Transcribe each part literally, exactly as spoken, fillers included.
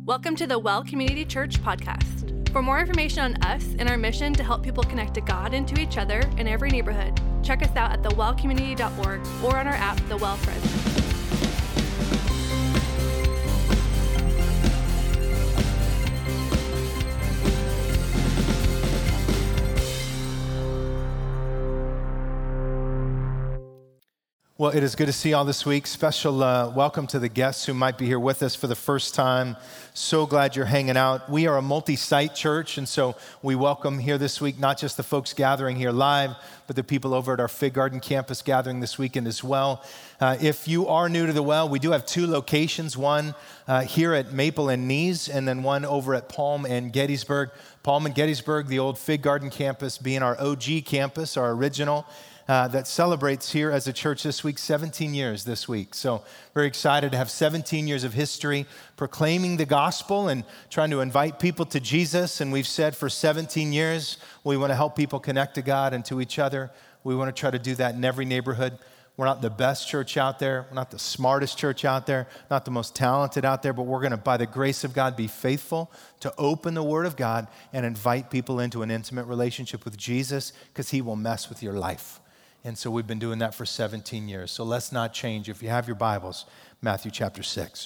Welcome to the Well Community Church podcast. For more information on us and our mission to help people connect to God and to each other in every neighborhood, check us out at the well community dot org or on our app, The Well Friends. Well, it is good to see you all this week. Special uh, welcome to the guests who might be here with us for the first time. So glad you're hanging out. We are a multi-site church, and so we welcome here this week not just the folks gathering here live, but the people over at our Fig Garden campus gathering this weekend as well. Uh, if you are new to the Well, we do have two locations, one uh, here at Maple and Nees, and then one over at Palm and Gettysburg. Palm and Gettysburg, the old Fig Garden campus being our O G campus, our original, Uh, that celebrates here as a church this week, seventeen years this week. So very excited to have seventeen years of history proclaiming the gospel and trying to invite people to Jesus. And we've said for seventeen years, we want to help people connect to God and to each other. We want to try to do that in every neighborhood. We're not the best church out there. We're not the smartest church out there, not the most talented out there, but we're going to, by the grace of God, be faithful to open the Word of God and invite people into an intimate relationship with Jesus, because He will mess with your life. And so we've been doing that for seventeen years. So let's not change. If you have your Bibles, Matthew chapter six.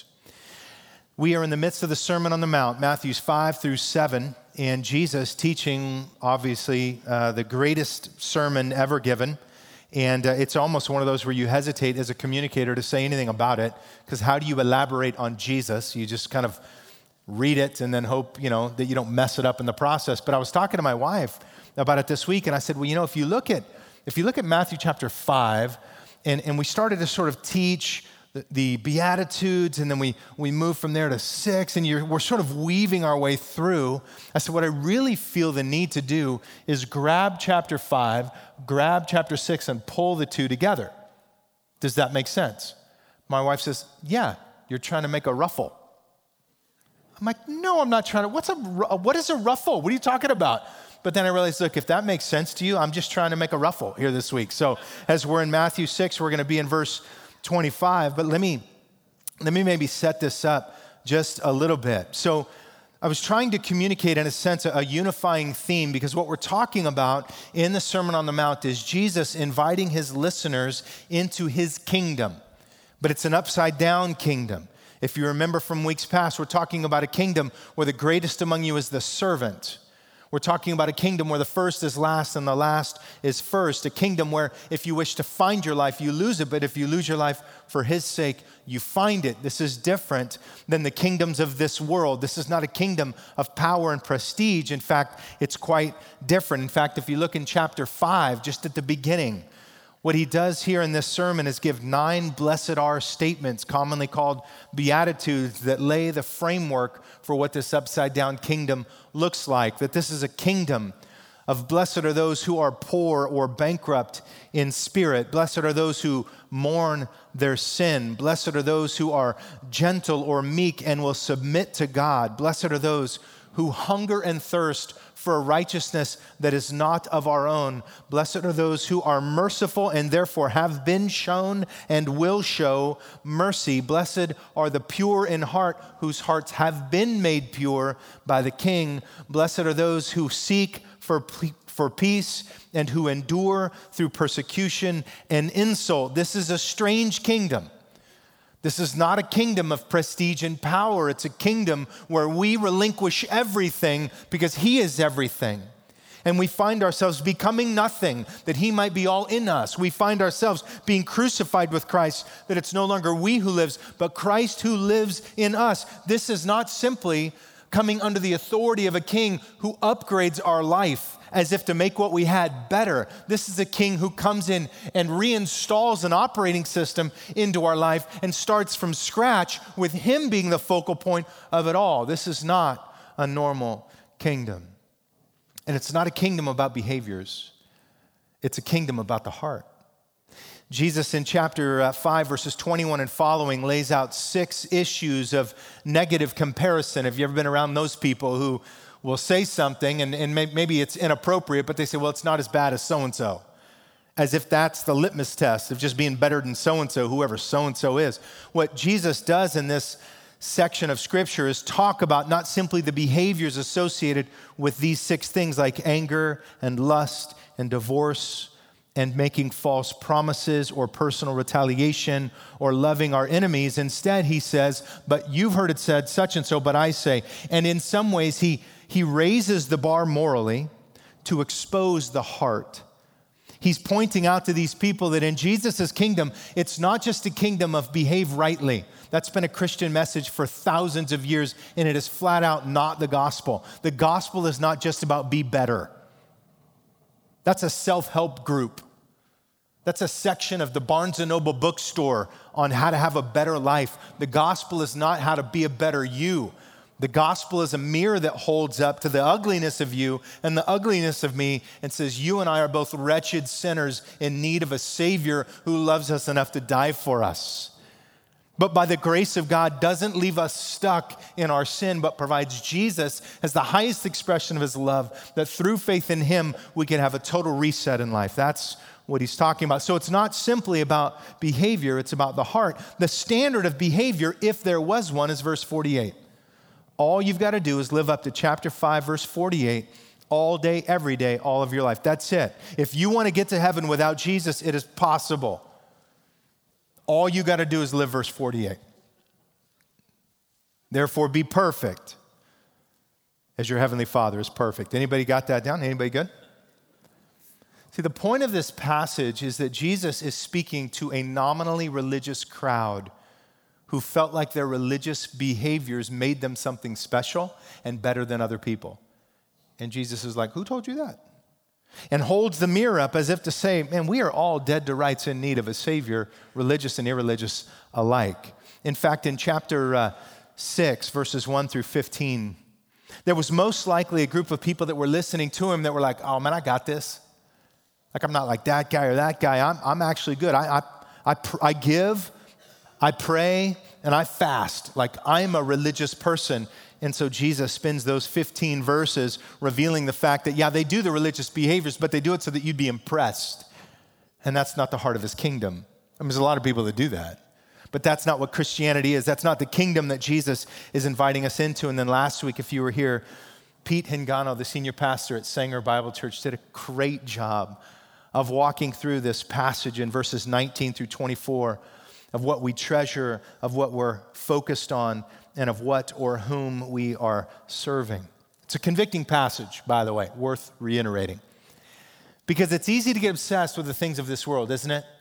We are in the midst of the Sermon on the Mount, Matthews five through seven, and Jesus teaching, obviously, uh, the greatest sermon ever given. And uh, it's almost one of those where you hesitate as a communicator to say anything about it, because how do you elaborate on Jesus? You just kind of read it and then hope, you know, that you don't mess it up in the process. But I was talking to my wife about it this week, and I said, well, you know, if you look at If you look at Matthew chapter five, and, and we started to sort of teach the, the Beatitudes, and then we, we moved from there to six, and you're, we're sort of weaving our way through. I said, what I really feel the need to do is grab chapter five, grab chapter six, and pull the two together. Does that make sense? My wife says, yeah, you're trying to make a ruffle. I'm like, no, I'm not trying to. What's a, what is a ruffle? What are you talking about? But then I realized, look, if that makes sense to you, I'm just trying to make a ruffle here this week. So as we're in Matthew six, we're going to be in verse twenty-five. But let me, let me maybe set this up just a little bit. So I was trying to communicate, in a sense, a unifying theme, because what we're talking about in the Sermon on the Mount is Jesus inviting his listeners into his kingdom. But it's an upside-down kingdom. If you remember from weeks past, we're talking about a kingdom where the greatest among you is the servant. We're talking about a kingdom where the first is last and the last is first. A kingdom where if you wish to find your life, you lose it. But if you lose your life for his sake, you find it. This is different than the kingdoms of this world. This is not a kingdom of power and prestige. In fact, it's quite different. In fact, if you look in chapter five, just at the beginning, what he does here in this sermon is give nine blessed are statements, commonly called Beatitudes, that lay the framework for what this upside-down kingdom looks like. That this is a kingdom of blessed are those who are poor or bankrupt in spirit. Blessed are those who mourn their sin. Blessed are those who are gentle or meek and will submit to God. Blessed are those who hunger and thirst for a righteousness that is not of our own. Blessed are those who are merciful and therefore have been shown and will show mercy. Blessed are the pure in heart, whose hearts have been made pure by the King. Blessed are those who seek for, for peace and who endure through persecution and insult. This is a strange kingdom. This is not a kingdom of prestige and power. It's a kingdom where we relinquish everything because he is everything. And we find ourselves becoming nothing, that he might be all in us. We find ourselves being crucified with Christ, that it's no longer we who lives, but Christ who lives in us. This is not simply coming under the authority of a king who upgrades our life as if to make what we had better. This is a king who comes in and reinstalls an operating system into our life and starts from scratch with him being the focal point of it all. This is not a normal kingdom. And it's not a kingdom about behaviors. It's a kingdom about the heart. Jesus in chapter five, verses twenty-one and following, lays out six issues of negative comparison. Have you ever been around those people who will say something and, and maybe it's inappropriate, but they say, well, it's not as bad as so-and-so. As if that's the litmus test of just being better than so-and-so, whoever so-and-so is. What Jesus does in this section of Scripture is talk about not simply the behaviors associated with these six things like anger and lust and divorce and making false promises or personal retaliation or loving our enemies. Instead, he says, but you've heard it said such and so, but I say. And in some ways, he, he raises the bar morally to expose the heart. He's pointing out to these people that in Jesus' kingdom, it's not just a kingdom of behave rightly. That's been a Christian message for thousands of years, and it is flat out not the gospel. The gospel is not just about be better. That's a self-help group. That's a section of the Barnes and Noble bookstore on how to have a better life. The gospel is not how to be a better you. The gospel is a mirror that holds up to the ugliness of you and the ugliness of me and says, you and I are both wretched sinners in need of a Savior who loves us enough to die for us. But by the grace of God, doesn't leave us stuck in our sin, but provides Jesus as the highest expression of his love, that through faith in him, we can have a total reset in life. That's what he's talking about. So it's not simply about behavior, it's about the heart. The standard of behavior, if there was one, is verse forty-eight. All you've got to do is live up to chapter five, verse forty-eight, all day, every day, all of your life. That's it. If you want to get to heaven without Jesus, it is possible. All you got to do is live verse forty-eight. Therefore, be perfect as your heavenly Father is perfect. Anybody got that down? Anybody good? See, the point of this passage is that Jesus is speaking to a nominally religious crowd who felt like their religious behaviors made them something special and better than other people. And Jesus is like, who told you that? And holds the mirror up as if to say, man, we are all dead to rights in need of a Savior, religious and irreligious alike. In fact, in chapter uh, six, verses one through fifteen, there was most likely a group of people that were listening to him that were like, oh man, I got this. Like, I'm not like that guy or that guy. I'm, I'm actually good. I, I, I, I give, I pray, and I fast. Like, I'm a religious person. And so Jesus spends those fifteen verses revealing the fact that, yeah, they do the religious behaviors, but they do it so that you'd be impressed. And that's not the heart of his kingdom. I mean, there's a lot of people that do that. But that's not what Christianity is. That's not the kingdom that Jesus is inviting us into. And then last week, if you were here, Pete Hingano, the senior pastor at Sanger Bible Church, did a great job of walking through this passage in verses nineteen through twenty-four of what we treasure, of what we're focused on, and of what or whom we are serving. It's a convicting passage, by the way, worth reiterating. Because it's easy to get obsessed with the things of this world, isn't it?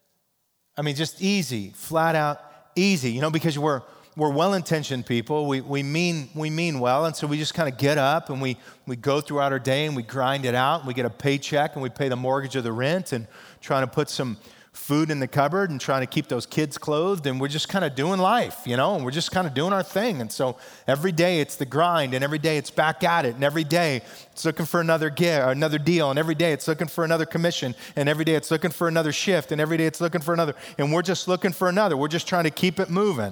I mean, just easy, flat out easy, you know, because we're we're well-intentioned people. We we mean we mean well, and so we just kind of get up and we we go throughout our day and we grind it out. And we get a paycheck and we pay the mortgage or the rent and trying to put some food in the cupboard and trying to keep those kids clothed, and we're just kind of doing life, you know, and we're just kind of doing our thing. And so every day it's the grind, and every day it's back at it, and every day it's looking for another gear, another deal, and every day it's looking for another commission, and every day it's looking for another shift, and every day it's looking for another, and we're just looking for another. We're just trying to keep it moving.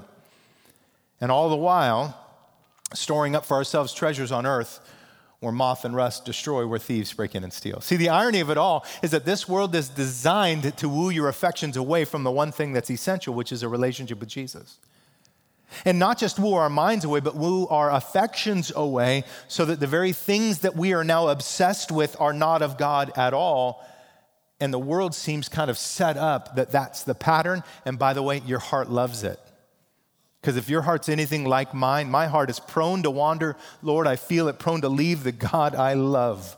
And all the while, storing up for ourselves treasures on earth where moth and rust destroy, where thieves break in and steal. See, the irony of it all is that this world is designed to woo your affections away from the one thing that's essential, which is a relationship with Jesus. And not just woo our minds away, but woo our affections away so that the very things that we are now obsessed with are not of God at all. And the world seems kind of set up that that's the pattern. And by the way, your heart loves it. Because if your heart's anything like mine, my heart is prone to wander. Lord, I feel it, prone to leave the God I love,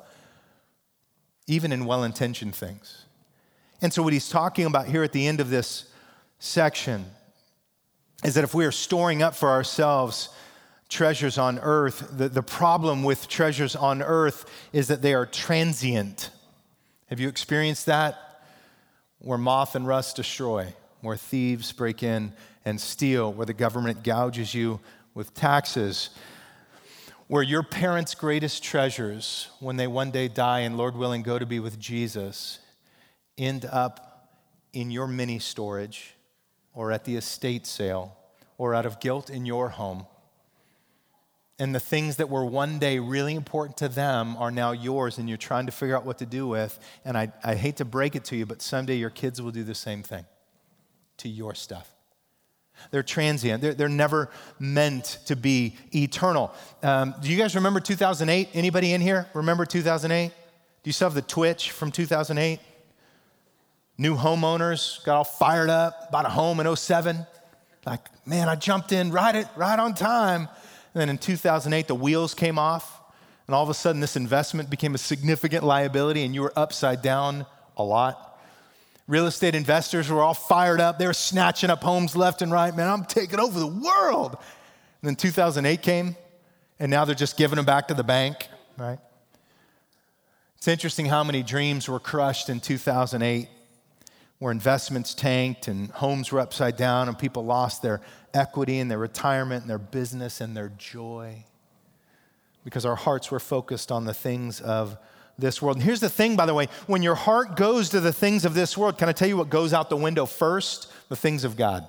even in well-intentioned things. And so what he's talking about here at the end of this section is that if we are storing up for ourselves treasures on earth, the, the problem with treasures on earth is that they are transient. Have you experienced that? Where moth and rust destroy, where thieves break in and steal, where the government gouges you with taxes, where your parents' greatest treasures, when they one day die and Lord willing go to be with Jesus, end up in your mini storage or at the estate sale or out of guilt in your home. And the things that were one day really important to them are now yours, and you're trying to figure out what to do with. And I, I hate to break it to you, but someday your kids will do the same thing to your stuff. They're transient. They're, they're never meant to be eternal. Um, do you guys remember two thousand eight? Anybody in here remember two thousand eight? Do you still have the twitch from two thousand eight? New homeowners got all fired up, bought a home in oh seven. Like, man, I jumped in right at, right on time. And then in two thousand eight, the wheels came off. And all of a sudden, this investment became a significant liability, and you were upside down a lot. Real estate investors were all fired up. They were snatching up homes left and right. Man, I'm taking over the world. And then two thousand eight came, and now they're just giving them back to the bank, right? It's interesting how many dreams were crushed in two thousand eight, where investments tanked and homes were upside down and people lost their equity and their retirement and their business and their joy because our hearts were focused on the things of this world. And here's the thing, by the way, when your heart goes to the things of this world, can I tell you what goes out the window first? The things of God.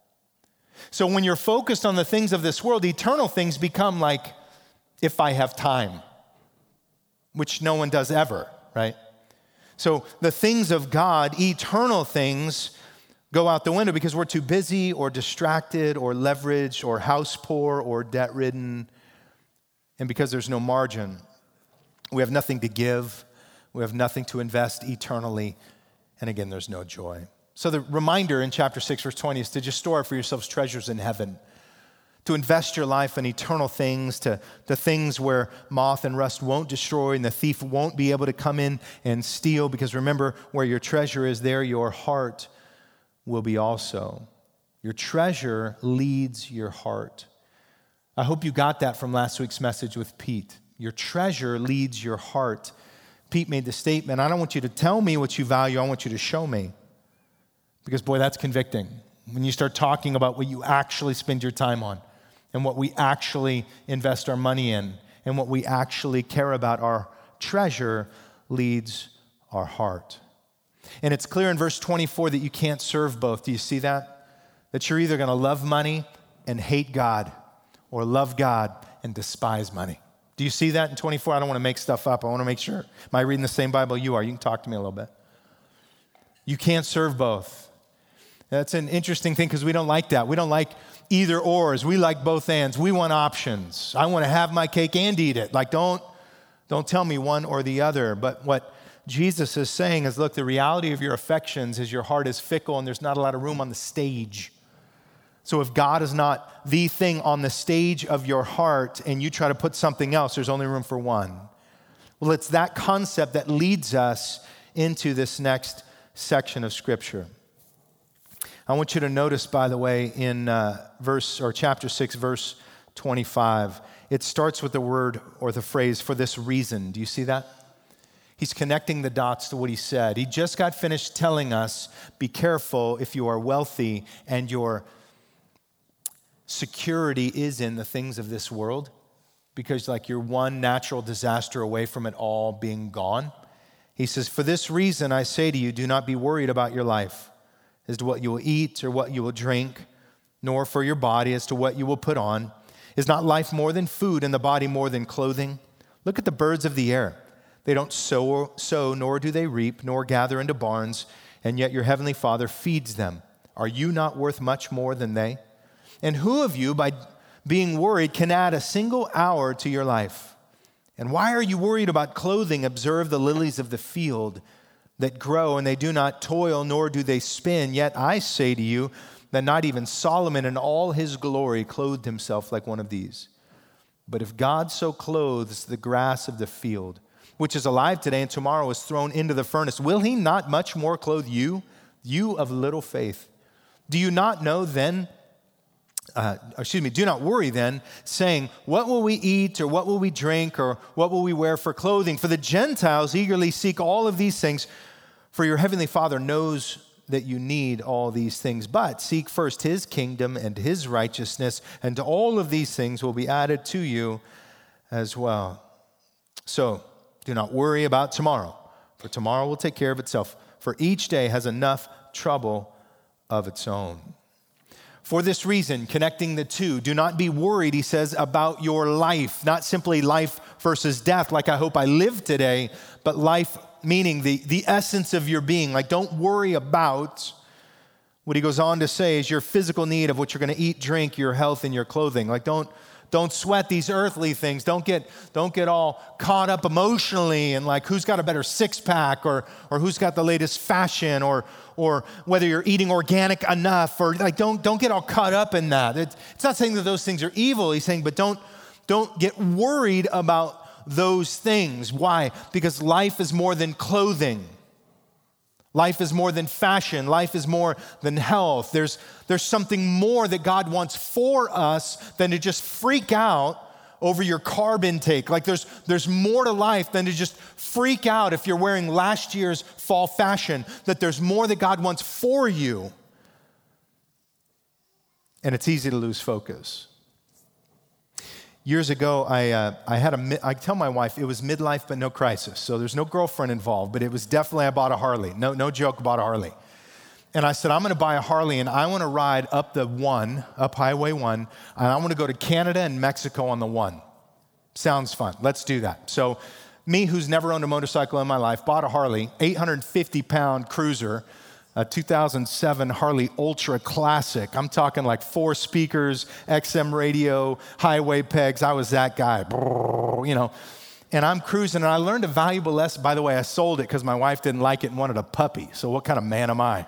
So when you're focused on the things of this world, eternal things become like, if I have time, which no one does ever, right? So the things of God, eternal things, go out the window because we're too busy or distracted or leveraged or house poor or debt-ridden, and because there's no margin. We have nothing to give. We have nothing to invest eternally. And again, there's no joy. So the reminder in chapter six, verse twenty is to just store up for yourselves treasures in heaven, to invest your life in eternal things, to the things where moth and rust won't destroy and the thief won't be able to come in and steal. Because remember, where your treasure is, there your heart will be also. Your treasure leads your heart. I hope you got that from last week's message with Pete. Your treasure leads your heart. Pete made the statement, I don't want you to tell me what you value, I want you to show me. Because boy, that's convicting. When you start talking about what you actually spend your time on and what we actually invest our money in and what we actually care about, our treasure leads our heart. And it's clear in verse twenty-four that you can't serve both. Do you see that? That you're either going to love money and hate God or love God and despise money. Do you see that in twenty-four? I don't want to make stuff up. I want to make sure. Am I reading the same Bible you are? You can talk to me a little bit. You can't serve both. That's an interesting thing because we don't like that. We don't like either ors. We like both ands. We want options. I want to have my cake and eat it. Like, don't, don't tell me one or the other. But what Jesus is saying is, look, the reality of your affections is your heart is fickle and there's not a lot of room on the stage. So if God is not the thing on the stage of your heart and you try to put something else, there's only room for one. Well, it's that concept that leads us into this next section of Scripture. I want you to notice, by the way, in uh, verse or chapter six, verse twenty-five, it starts with the word or the phrase, for this reason. Do you see that? He's connecting the dots to what he said. He just got finished telling us, be careful if you are wealthy and your security is in the things of this world, because like you're one natural disaster away from it all being gone. He says, for this reason, I say to you, do not be worried about your life as to what you will eat or what you will drink, nor for your body as to what you will put on. Is not life more than food and the body more than clothing? Look at the birds of the air. They don't sow, sow, nor do they reap, nor gather into barns, and yet your heavenly Father feeds them. Are you not worth much more than they? And who of you, by being worried, can add a single hour to your life? And why are you worried about clothing? Observe the lilies of the field that grow, and they do not toil, nor do they spin. Yet I say to you that not even Solomon in all his glory clothed himself like one of these. But if God so clothes the grass of the field, which is alive today and tomorrow is thrown into the furnace, will he not much more clothe you, you of little faith? Do you not know then, uh, excuse me, do not worry then, saying, what will we eat, or what will we drink, or what will we wear for clothing? For the Gentiles eagerly seek all of these things, for your heavenly Father knows that you need all these things. But seek first his kingdom and his righteousness, and all of these things will be added to you as well. So do not worry about tomorrow, for tomorrow will take care of itself. For each day has enough trouble of its own. For this reason, connecting the two, do not be worried, he says, about your life. Not simply life versus death, like I hope I live today, but life meaning the, the essence of your being. Like, don't worry about What he goes on to say is your physical need of what you're going to eat, drink, your health, and your clothing. Like don't, don't sweat these earthly things. Don't get, don't get all caught up emotionally and like who's got a better six pack or, or who's got the latest fashion or, or whether you're eating organic enough or like don't, don't get all caught up in that. It's, it's not saying that those things are evil. He's saying, but don't, don't get worried about those things. Why? Because life is more than clothing. Life is more than fashion. Life is more than health. There's, there's something more that God wants for us than to just freak out over your carb intake. Like there's, there's more to life than to just freak out if you're wearing last year's fall fashion, that there's more that God wants for you. And it's easy to lose focus. Years ago, I uh, I had a, I tell my wife, it was midlife but no crisis. So there's no girlfriend involved, but it was definitely, I bought a Harley. No, no joke, bought a Harley. And I said, I'm gonna buy a Harley and I wanna ride up the one, up Highway one, and I wanna go to Canada and Mexico on the one. Sounds fun, let's do that. So me, who's never owned a motorcycle in my life, bought a Harley, eight hundred fifty pound cruiser, a two thousand seven Harley Ultra Classic. I'm talking like four speakers, X M radio, highway pegs. I was that guy, you know. And I'm cruising, and I learned a valuable lesson. By the way, I sold it because my wife didn't like it and wanted a puppy. So what kind of man am I?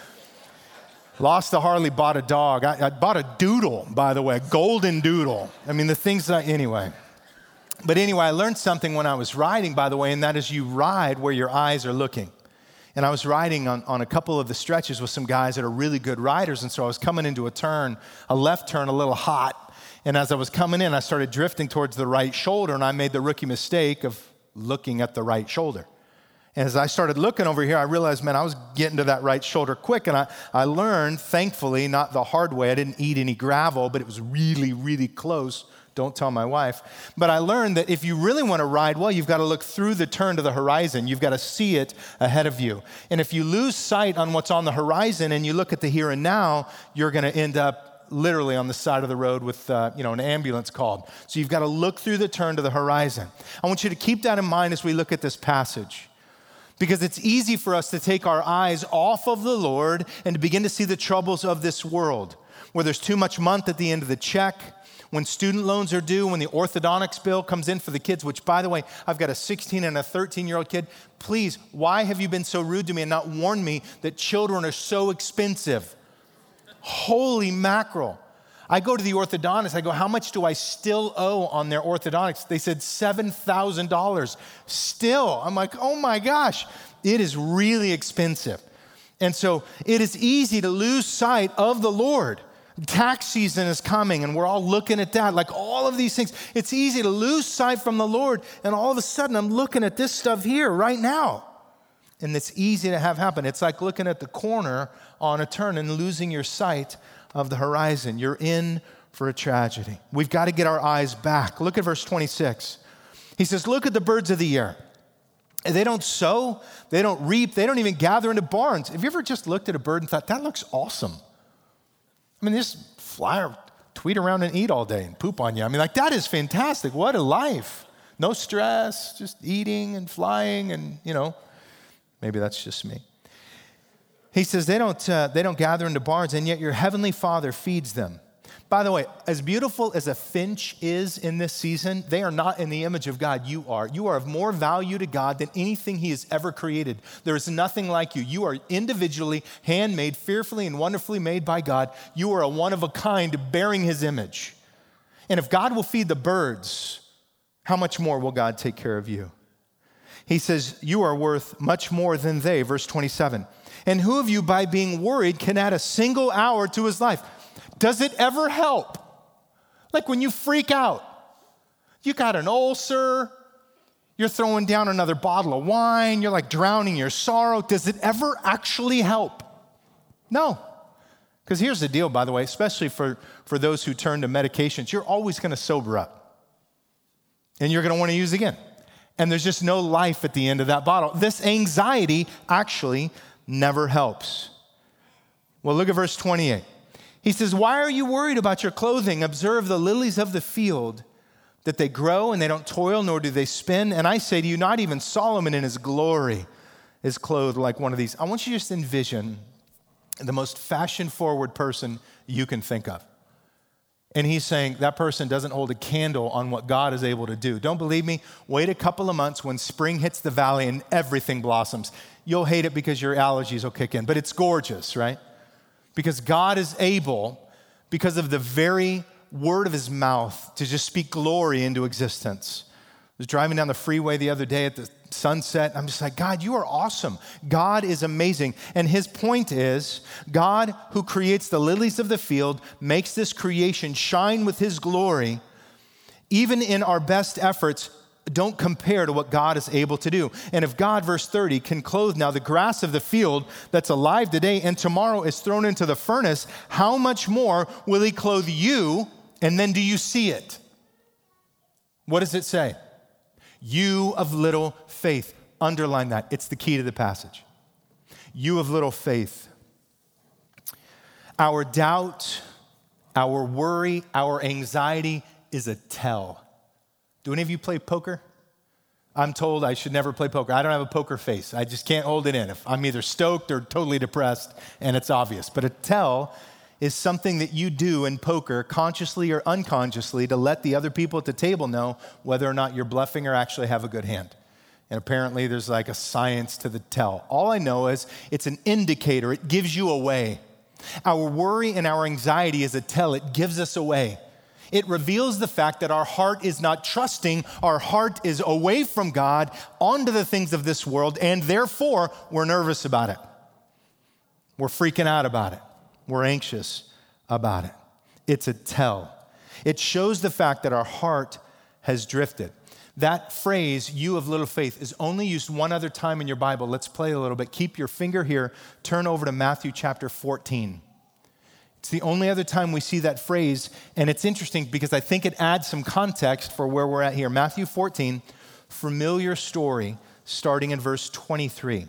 Lost the Harley, bought a dog. I, I bought a doodle, by the way, a golden doodle. I mean, the things that I, anyway. But anyway, I learned something when I was riding, by the way, and that is you ride where your eyes are looking. And I was riding on, on a couple of the stretches with some guys that are really good riders, and so I was coming into a turn, a left turn, a little hot. And as I was coming in, I started drifting towards the right shoulder, and I made the rookie mistake of looking at the right shoulder. And as I started looking over here, I realized, man, I was getting to that right shoulder quick, and I, I learned, thankfully, not the hard way. I didn't eat any gravel, but it was really, really close. Don't tell my wife. But I learned that if you really want to ride well, you've got to look through the turn to the horizon. You've got to see it ahead of you. And if you lose sight on what's on the horizon and you look at the here and now, you're going to end up literally on the side of the road with uh, you know, an ambulance called. So you've got to look through the turn to the horizon. I want you to keep that in mind as we look at this passage. Because it's easy for us to take our eyes off of the Lord and to begin to see the troubles of this world, where there's too much month at the end of the check, when student loans are due, when the orthodontics bill comes in for the kids, which, by the way, I've got a sixteen and a thirteen-year-old kid. Please, why have you been so rude to me and not warned me that children are so expensive? Holy mackerel. I go to the orthodontist. I go, how much do I still owe on their orthodontics? They said seven thousand dollars. Still. I'm like, oh my gosh, it is really expensive. And so it is easy to lose sight of the Lord. Tax season is coming, and we're all looking at that. Like all of these things, it's easy to lose sight from the Lord, and all of a sudden I'm looking at this stuff here right now. And it's easy to have happen. It's like looking at the corner on a turn and losing your sight of the horizon. You're in for a tragedy. We've got to get our eyes back. Look at verse twenty-six. He says, look at the birds of the air. They don't sow, they don't reap, they don't even gather into barns. Have you ever just looked at a bird and thought, that looks awesome? I mean, they just fly or tweet around and eat all day and poop on you. I mean, like, that is fantastic. What a life. No stress, just eating and flying and, you know, maybe that's just me. He says they don't, uh, they don't gather into barns, and yet your heavenly Father feeds them. By the way, as beautiful as a finch is in this season, they are not in the image of God. You are. You are of more value to God than anything he has ever created. There is nothing like you. You are individually handmade, fearfully and wonderfully made by God. You are a one of a kind bearing his image. And if God will feed the birds, how much more will God take care of you? He says, you are worth much more than they, verse twenty-seven. And who of you, by being worried, can add a single hour to his life? Does it ever help? Like when you freak out, you got an ulcer, you're throwing down another bottle of wine, you're like drowning your sorrow. Does it ever actually help? No. Because here's the deal, by the way, especially for, for those who turn to medications, you're always going to sober up. And you're going to want to use again. And there's just no life at the end of that bottle. This anxiety actually never helps. Well, look at verse twenty-eight. He says, why are you worried about your clothing? Observe the lilies of the field, that they grow and they don't toil, nor do they spin. And I say to you, not even Solomon in his glory is clothed like one of these. I want you to just envision the most fashion-forward person you can think of. And he's saying that person doesn't hold a candle on what God is able to do. Don't believe me? Wait a couple of months when spring hits the valley and everything blossoms. You'll hate it because your allergies will kick in, but it's gorgeous, right? Because God is able, because of the very word of his mouth, to just speak glory into existence. I was driving down the freeway the other day at the sunset. I'm just like, God, you are awesome. God is amazing. And his point is, God who creates the lilies of the field makes this creation shine with his glory. Even in our best efforts, don't compare to what God is able to do. And if God, verse thirty, can clothe now the grass of the field that's alive today and tomorrow is thrown into the furnace, how much more will he clothe you? And then do you see it? What does it say? You of little faith. Underline that. It's the key to the passage. You of little faith. Our doubt, our worry, our anxiety is a tell. Do any of you play poker? I'm told I should never play poker. I don't have a poker face. I just can't hold it in. If I'm either stoked or totally depressed, and it's obvious. But a tell is something that you do in poker, consciously or unconsciously, to let the other people at the table know whether or not you're bluffing or actually have a good hand. And apparently there's like a science to the tell. All I know is it's an indicator. It gives you away. Our worry and our anxiety is a tell. It gives us away. It reveals the fact that our heart is not trusting. Our heart is away from God onto the things of this world, and therefore we're nervous about it. We're freaking out about it. We're anxious about it. It's a tell. It shows the fact that our heart has drifted. That phrase, you of little faith, is only used one other time in your Bible. Let's play a little bit. Keep your finger here. Turn over to Matthew chapter fourteen. It's the only other time we see that phrase, and it's interesting because I think it adds some context for where we're at here. Matthew fourteen, familiar story, starting in verse twenty-three.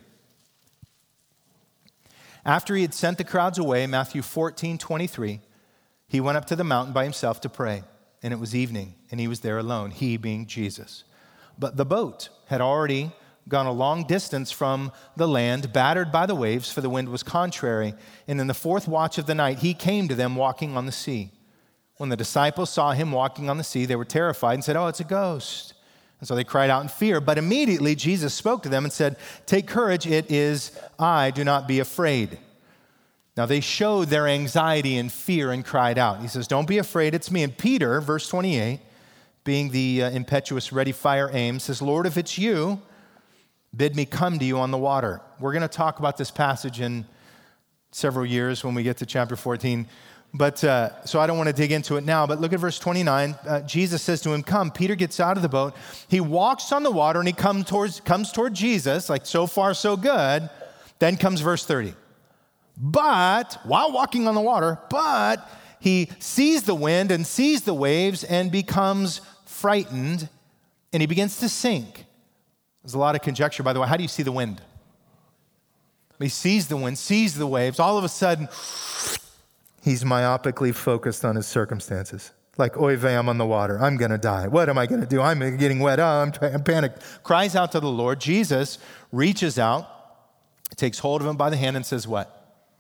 After he had sent the crowds away, Matthew fourteen, twenty-three, he went up to the mountain by himself to pray. And it was evening, and he was there alone, he being Jesus. But the boat had already gone a long distance from the land, battered by the waves, for the wind was contrary. And in the fourth watch of the night, he came to them walking on the sea. When the disciples saw him walking on the sea, they were terrified and said, "Oh, it's a ghost." And so they cried out in fear. But immediately Jesus spoke to them and said, "Take courage, it is I, do not be afraid." Now they showed their anxiety and fear and cried out. He says, "Don't be afraid, it's me." And Peter, verse twenty-eight, being the uh, impetuous, ready fire aim, says, "Lord, if it's you, bid me come to you on the water." We're going to talk about this passage in several years when we get to chapter fourteen. But uh, so I don't want to dig into it now, but look at verse twenty-nine. Uh, Jesus says to him, "Come." Peter gets out of the boat. He walks on the water and he comes towards, comes toward Jesus, like so far so good. Then comes verse thirty. But, while walking on the water, but he sees the wind and sees the waves and becomes frightened and he begins to sink. There's a lot of conjecture, by the way. How do you see the wind? He sees the wind, sees the waves. All of a sudden, he's myopically focused on his circumstances. Like, oy vey, I'm on the water. I'm going to die. What am I going to do? I'm getting wet. Oh, I'm, I'm panicked. Cries out to the Lord. Jesus reaches out, takes hold of him by the hand and says what?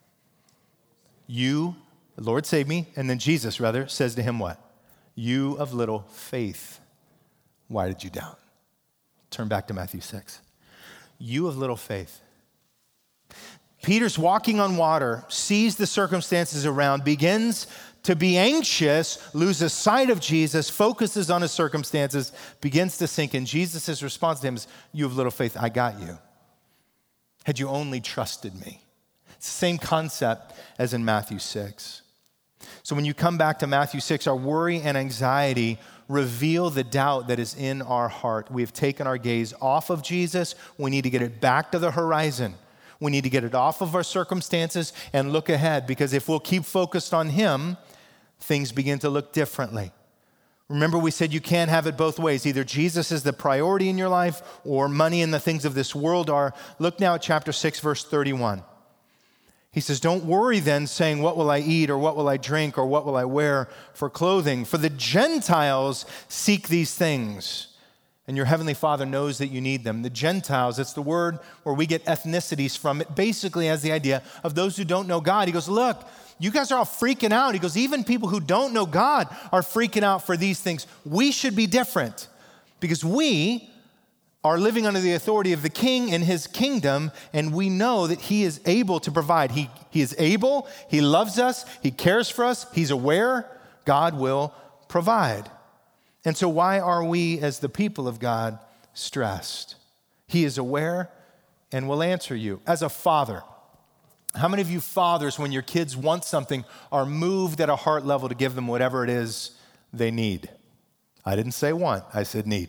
You, Lord, save me. And then Jesus, rather, says to him what? You of little faith, why did you doubt? Turn back to Matthew six. You of little faith. Peter's walking on water, sees the circumstances around, begins to be anxious, loses sight of Jesus, focuses on his circumstances, begins to sink. And Jesus' response to him is, you of little faith, I got you. Had you only trusted me. It's the same concept as in Matthew six. So when you come back to Matthew six, our worry and anxiety reveal the doubt that is in our heart. We have taken our gaze off of Jesus. We need to get it back to the horizon. We need to get it off of our circumstances and look ahead, because if we'll keep focused on him, things begin to look differently. Remember, we said you can't have it both ways. Either Jesus is the priority in your life or money and the things of this world are. Look now at chapter six, verse thirty-one. He says, don't worry then, saying, what will I eat, or what will I drink, or what will I wear for clothing? For the Gentiles seek these things, And your heavenly Father knows that you need them. The Gentiles, it's the word where we get ethnicities from. It basically has the idea of those who don't know God. He goes, look, you guys are all freaking out. He goes, even people who don't know God are freaking out for these things. We should be different because we are living under the authority of the King and his kingdom, and we know that he is able to provide. He, he is able, he loves us, he cares for us, he's aware, God will provide. And so why are we as the people of God stressed? He is aware and will answer you. As a father, how many of you fathers, when your kids want something, are moved at a heart level to give them whatever it is they need? I didn't say want, I said need.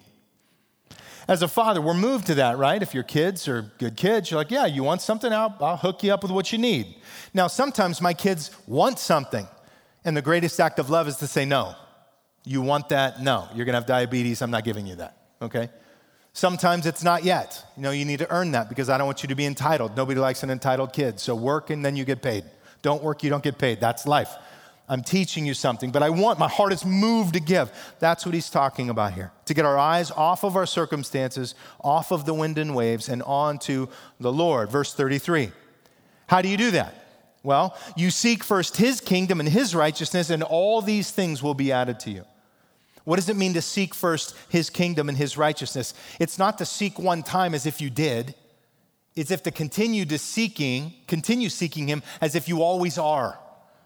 As a father, we're moved to that, right? If your kids are good kids, you're like, yeah, you want something, I'll, I'll hook you up with what you need. Now, sometimes my kids want something, and the greatest act of love is to say no. You want that? No. You're going to have diabetes. I'm not giving you that, okay? Sometimes it's not yet. You know, you need to earn that because I don't want you to be entitled. Nobody likes an entitled kid. So work and then you get paid. Don't work, you don't get paid. That's life. I'm teaching you something, but I want, my heart is moved to give. That's what he's talking about here. To get our eyes off of our circumstances, off of the wind and waves, and onto the Lord. Verse thirty-three. How do you do that? Well, you seek first his kingdom and his righteousness, and all these things will be added to you. What does it mean to seek first his kingdom and his righteousness? It's not to seek one time as if you did. It's if to continue to seeking, continue seeking him as if you always are.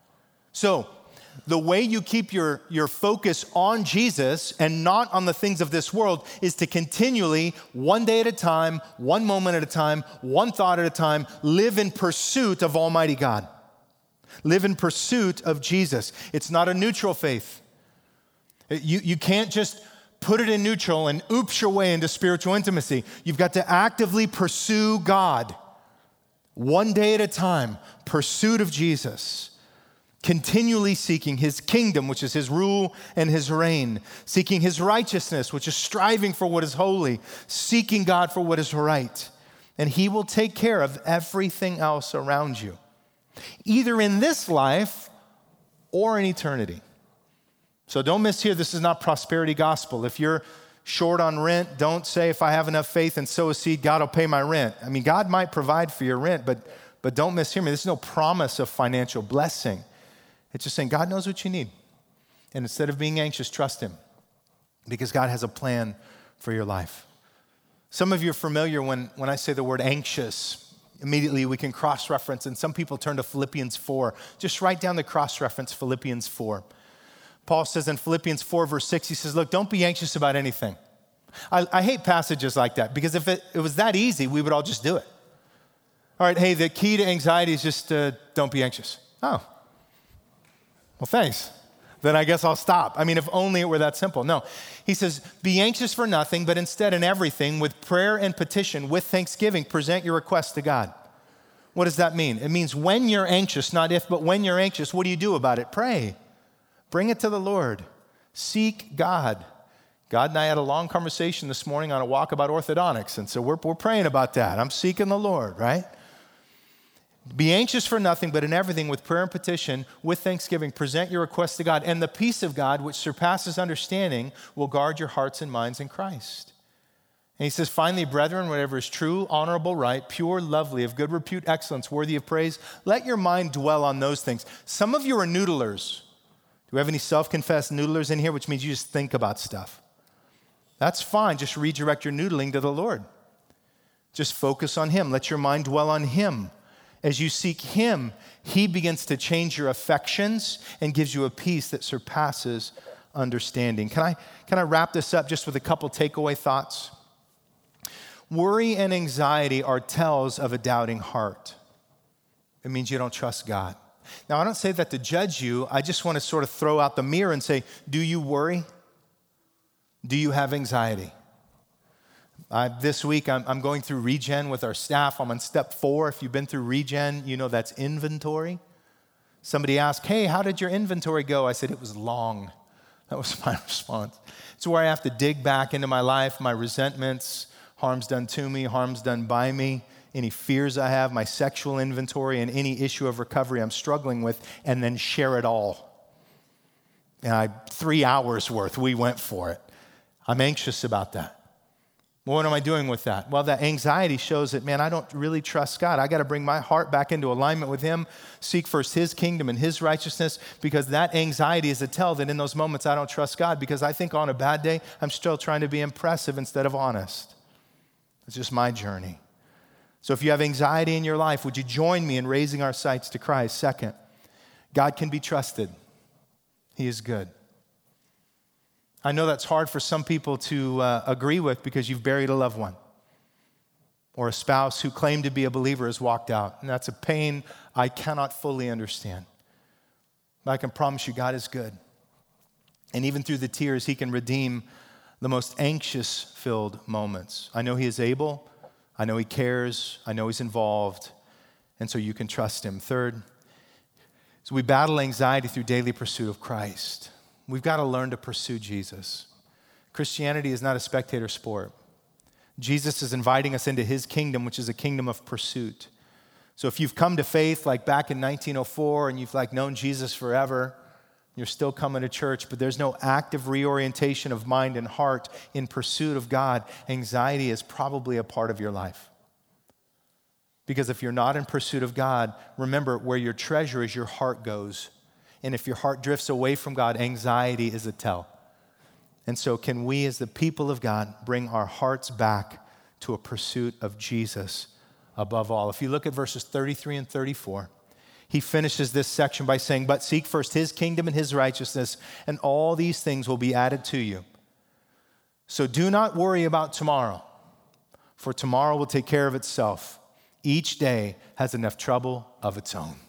So the way you keep your, your focus on Jesus and not on the things of this world is to continually, one day at a time, one moment at a time, one thought at a time, live in pursuit of Almighty God. Live in pursuit of Jesus. It's not a neutral faith. You, you can't just put it in neutral and oops your way into spiritual intimacy. You've got to actively pursue God. One day at a time, pursuit of Jesus. Continually seeking his kingdom, which is his rule and his reign. Seeking his righteousness, which is striving for what is holy. Seeking God for what is right. And he will take care of everything else around you. Either in this life or in eternity. So don't miss here, this is not prosperity gospel. If you're short on rent, don't say if I have enough faith and sow a seed, God will pay my rent. I mean, God might provide for your rent, but, but don't mishear me. There's no promise of financial blessing. It's just saying God knows what you need. And instead of being anxious, trust him because God has a plan for your life. Some of you are familiar when, when I say the word anxious. Immediately we can cross-reference, and some people turn to Philippians four. Just write down the cross-reference, Philippians four. Paul says in Philippians four, verse six, he says, look, don't be anxious about anything. I, I hate passages like that because if it, it was that easy, we would all just do it. All right, hey, the key to anxiety is just uh, don't be anxious. Oh, well, thanks. Then I guess I'll stop. I mean, if only it were that simple. No, he says, be anxious for nothing, but instead in everything, with prayer and petition, with thanksgiving, present your requests to God. What does that mean? It means when you're anxious, not if, but when you're anxious, what do you do about it? Pray. Bring it to the Lord. Seek God. God and I had a long conversation this morning on a walk about orthodontics, and so we're, we're praying about that. I'm seeking the Lord, right? Be anxious for nothing, but in everything, with prayer and petition, with thanksgiving, present your requests to God, and the peace of God, which surpasses understanding, will guard your hearts and minds in Christ. And he says, finally, brethren, whatever is true, honorable, right, pure, lovely, of good repute, excellence, worthy of praise, let your mind dwell on those things. Some of you are noodlers. Do we have any self-confessed noodlers in here, which means you just think about stuff? That's fine. Just redirect your noodling to the Lord. Just focus on him. Let your mind dwell on him. As you seek him, he begins to change your affections and gives you a peace that surpasses understanding. Can I, can I wrap this up just with a couple takeaway thoughts? Worry and anxiety are tells of a doubting heart. It means you don't trust God. Now, I don't say that to judge you. I just want to sort of throw out the mirror and say, do you worry? Do you have anxiety? Uh, this week, I'm, I'm going through Regen with our staff. I'm on step four. If you've been through Regen, you know that's inventory. Somebody asked, hey, how did your inventory go? I said, it was long. That was my response. It's where I have to dig back into my life, my resentments, harms done to me, harms done by me, any fears I have, my sexual inventory, and any issue of recovery I'm struggling with, and then share it all. And I, three hours worth, we went for it. I'm anxious about that. Well, what am I doing with that? Well, that anxiety shows that, man, I don't really trust God. I got to bring my heart back into alignment with him, seek first his kingdom and his righteousness, because that anxiety is a tell that in those moments I don't trust God, because I think on a bad day, I'm still trying to be impressive instead of honest. It's just my journey. So if you have anxiety in your life, would you join me in raising our sights to Christ? Second, God can be trusted. He is good. I know that's hard for some people to uh, agree with because you've buried a loved one, or a spouse who claimed to be a believer has walked out. And that's a pain I cannot fully understand. But I can promise you God is good. And even through the tears, he can redeem the most anxious-filled moments. I know he is able. I know he cares. I know he's involved. And so you can trust him. Third, as we battle anxiety through daily pursuit of Christ, we've got to learn to pursue Jesus. Christianity is not a spectator sport. Jesus is inviting us into his kingdom, which is a kingdom of pursuit. So if you've come to faith like back in nineteen oh four and you've like known Jesus forever, you're still coming to church, but there's no active reorientation of mind and heart in pursuit of God, anxiety is probably a part of your life. Because if you're not in pursuit of God, remember, where your treasure is, your heart goes. And if your heart drifts away from God, anxiety is a tell. And so can we as the people of God bring our hearts back to a pursuit of Jesus above all? If you look at verses thirty-three and thirty-four, he finishes this section by saying, "But seek first his kingdom and his righteousness, and all these things will be added to you. So do not worry about tomorrow, for tomorrow will take care of itself. Each day has enough trouble of its own."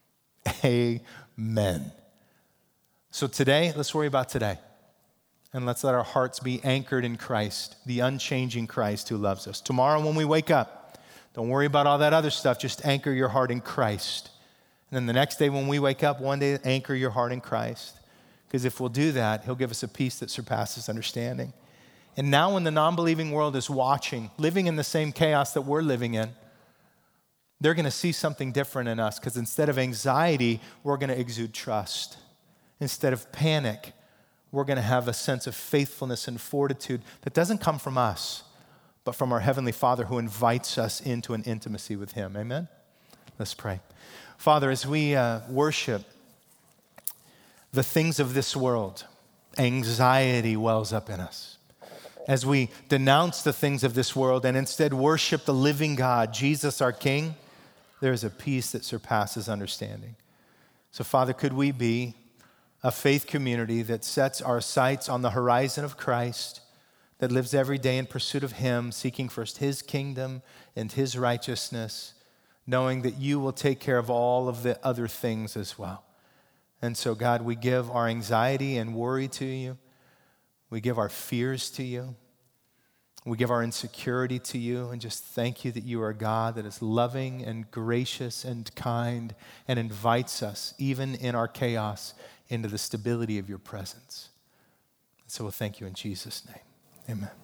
Amen. So today, let's worry about today. And let's let our hearts be anchored in Christ, the unchanging Christ who loves us. Tomorrow when we wake up, don't worry about all that other stuff. Just anchor your heart in Christ. And then the next day when we wake up, one day, anchor your heart in Christ. Because if we'll do that, he'll give us a peace that surpasses understanding. And now when the non-believing world is watching, living in the same chaos that we're living in, they're going to see something different in us, because instead of anxiety, we're going to exude trust. Instead of panic, we're going to have a sense of faithfulness and fortitude that doesn't come from us, but from our Heavenly Father who invites us into an intimacy with him. Amen? Let's pray. Father, as we uh, worship the things of this world, anxiety wells up in us. As we denounce the things of this world and instead worship the living God, Jesus our King, there is a peace that surpasses understanding. So, Father, could we be a faith community that sets our sights on the horizon of Christ, that lives every day in pursuit of him, seeking first his kingdom and his righteousness, knowing that you will take care of all of the other things as well. And so, God, we give our anxiety and worry to you. We give our fears to you. We give our insecurity to you, and just thank you that you are a God that is loving and gracious and kind and invites us, even in our chaos, into the stability of your presence. So we'll thank you in Jesus' name. Amen.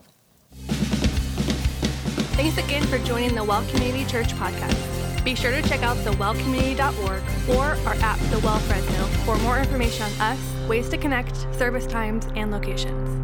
Thanks again for joining the Well Community Church podcast. Be sure to check out the well community dot org or our app, The Well Fresno, for more information on us, ways to connect, service times, and locations.